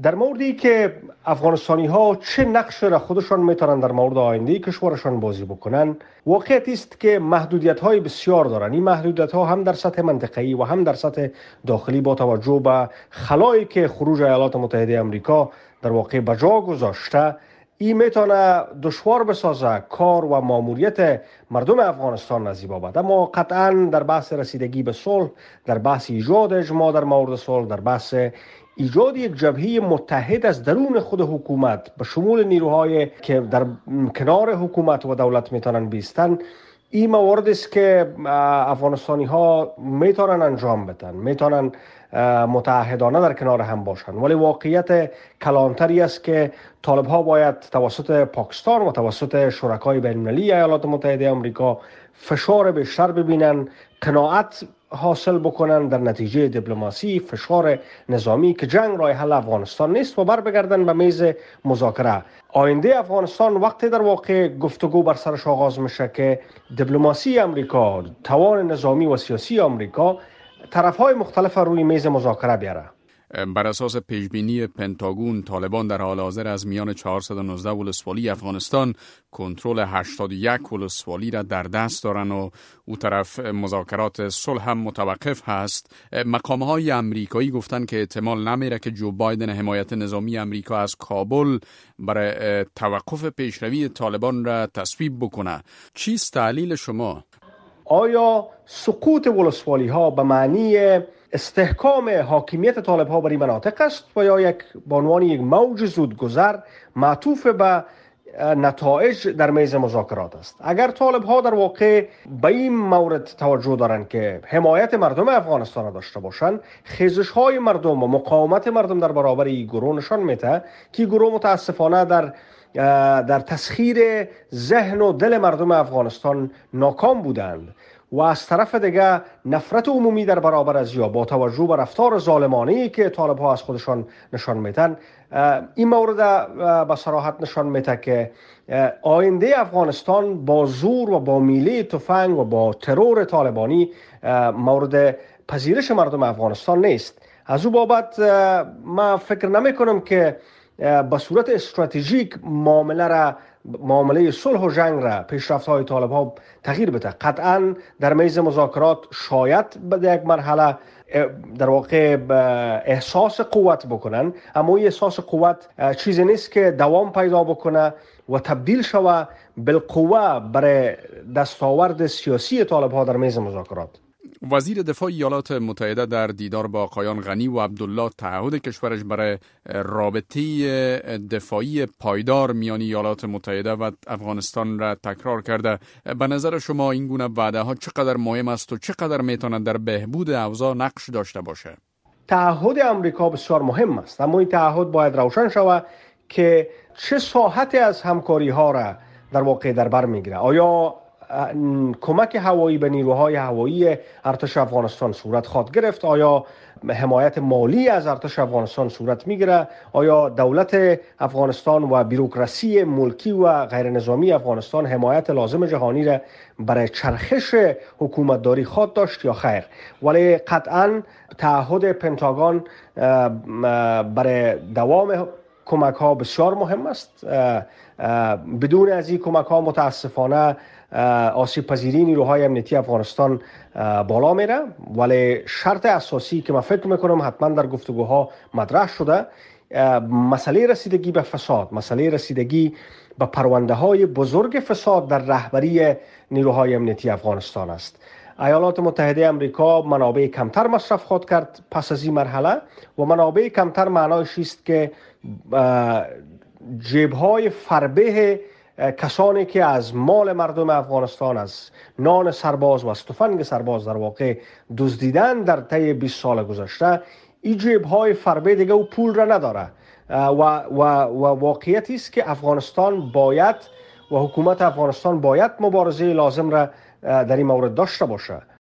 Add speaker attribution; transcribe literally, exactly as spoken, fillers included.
Speaker 1: در موردی که افغانستانی ها چه نقش را خودشان میتونن در مورد آینده کشورشان بازی بکنن، واقعیت است که محدودیت های بسیار دارن. این محدودیت ها هم در سطح منطقه‌ای و هم در سطح داخلی با توجه به خلایی که خروج ایالات متحده آمریکا در واقع بجا گذاشته، این میتونه دشوار بسازه کار و ماموریت مردم افغانستان نزیبا باد. اما قطعا در بحث رسیدگی به صلح، در بحث ایجاد اجماع در مورد صلح، در بحث ایجاد یک جبهه متحد از درون خود حکومت به شمول نیروهای که در کنار حکومت و دولت میتونن بیستن، این موارد است که افغانستانی ها میتونن انجام بدن، میتونن متحدانه در کنار هم باشن. ولی واقعیت کلانتری است که طالب ها باید توسط پاکستان و توسط شرکای بین المللی ایالات متحده آمریکا فشار بیشتر ببینن، قناعت حاصل بکنن در نتیجه دیپلماسی، فشار نظامی که جنگ راه حل افغانستان نیست و بر بگردن به میز مذاکره. آینده افغانستان وقتی در واقع گفتگو بر سرش آغاز میشه که دیپلماسی آمریکا، توان نظامی و سیاسی آمریکا طرف‌های مختلف روی میز مذاکره بیاره.
Speaker 2: بر اساس پیشبینی پنتاگون، طالبان در حال حاضر از میان چهارصد و نوزده ولسوالی افغانستان کنترل هشتاد و یک ولسوالی را در دست دارن و او طرف مذاکرات صلح هم متوقف هست. مقام‌های امریکایی گفتن که احتمال نمیره که جو بایدن حمایت نظامی امریکا از کابل برای توقف پیشروی طالبان را تصویب بکنه. چیست دلیل شما؟
Speaker 1: آیا سقوط ولسوالی ها به معنی استحکام حاکمیت طالب ها بر این مناطق است و یا یک به عنوان یک موج زودگذر معطوف به نتایج در میز مذاکرات است؟ اگر طالب ها در واقع به این مورد توجه دارند که حمایت مردم افغانستان داشته باشند، خیزش های مردم و مقاومت مردم در برابر این گروه نشان میده که گروه متاسفانه در در تسخیر ذهن و دل مردم افغانستان ناکام بودند و از طرف دیگه نفرت عمومی در برابر از یا با توجه به رفتار ظالمانه‌ای که طالب ها از خودشان نشان میدن، این مورد به صراحت نشان میده که آینده افغانستان با زور و با میله تفنگ و با ترور طالبانی مورد پذیرش مردم افغانستان نیست. از او بابت ما فکر نمی کنم که به صورت استراتژیک معامله را معامله صلح و جنگ را پیشرفت‌های طالب‌ها تغییر بده. قطعاً در میز مذاکرات شاید به یک مرحله در واقع احساس قوت بکنن، اما این احساس قوت چیزی نیست که دوام پیدا بکنه و تبدیل شود بالقوه برای دستاورد سیاسی طالب‌ها در میز مذاکرات.
Speaker 2: وزیر دفاع ایالات متحده در دیدار با آقایان غنی و عبدالله تعهد کشورش برای رابطه دفاعی پایدار میان ایالات متحده و افغانستان را تکرار کرده. به نظر شما این گونه وعده ها چقدر مهم است و چقدر میتواند در بهبود اوضاع نقش داشته باشه؟
Speaker 1: تعهد امریکا بسیار مهم است، اما این تعهد باید روشن شود که چه ساحتی از همکاری ها را در واقع در بر میگیره. آیا کمک هوایی به نیروهای هوایی ارتش افغانستان صورت خواهد گرفت؟ آیا حمایت مالی از ارتش افغانستان صورت میگیره؟ آیا دولت افغانستان و بوروکراسی ملکی و غیر نظامی افغانستان حمایت لازم جهانی را برای چرخش حکومتداری خواهد داشت یا خیر؟ ولی قطعاً تعهد پنتاگون برای دوام کمک ها بسیار مهم است. بدون از این کمک ها متاسفانه آسیب پذیری نیروهای امنیتی افغانستان بالا میره. ولی شرط اساسی که من فکر میکنم حتما در گفتگوها مطرح شده، مسئله رسیدگی به فساد، مسئله رسیدگی به پرونده های بزرگ فساد در رهبری نیروهای امنیتی افغانستان است. ایالات متحده آمریکا منابع کمتر مصرف خواهد کرد پس از این مرحله و منابع کمتر معنایش است که جیب‌های فربه کسانی که از مال مردم افغانستان، از نان سرباز و از تفنگ سرباز در واقع دزدیدن در طی بیست سال گذشته، این جیب‌های فربه دیگه او پول را نداره و, و, و واقعیتی است که افغانستان باید و حکومت افغانستان باید مبارزه لازم را در این مورد داشته باشه.